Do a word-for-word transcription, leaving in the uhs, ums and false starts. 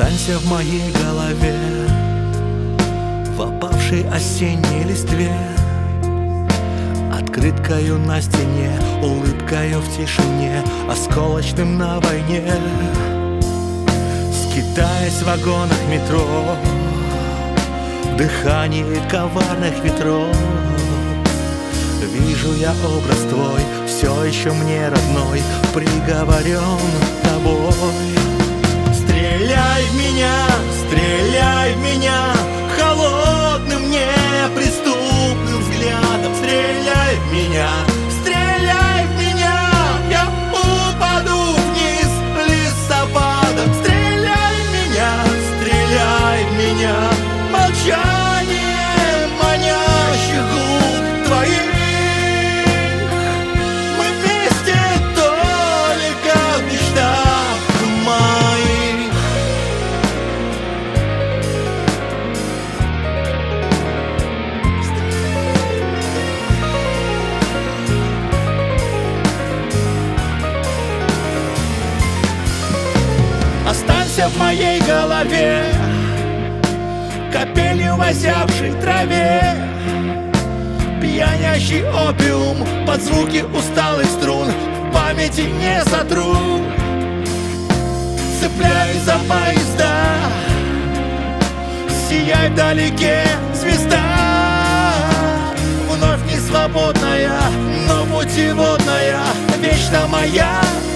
Останься в моей голове, в опавшей осенней листве, открыткою на стене, улыбкою в тишине, осколочным на войне. Скитаясь в вагонах метро, в дыхании коварных ветров, вижу я образ твой, все еще мне родной, приговорен тобой. Стреляй в меня, стреляй в меня холодным, неприступным взглядом. Стреляй в меня, стреляй в меня, я упаду вниз листопадом. Стреляй в меня, стреляй в меня, молчание манящих губ твоих. Мы вместе только в мечтах моих. Останься в моей голове, капелью в озябшей траве, пьянящий опиум под звуки усталых струн, в памяти не сотру. Цепляюсь за поезда, сияй вдалеке звезда. Вновь не свободная, но путеводная, вечно моя.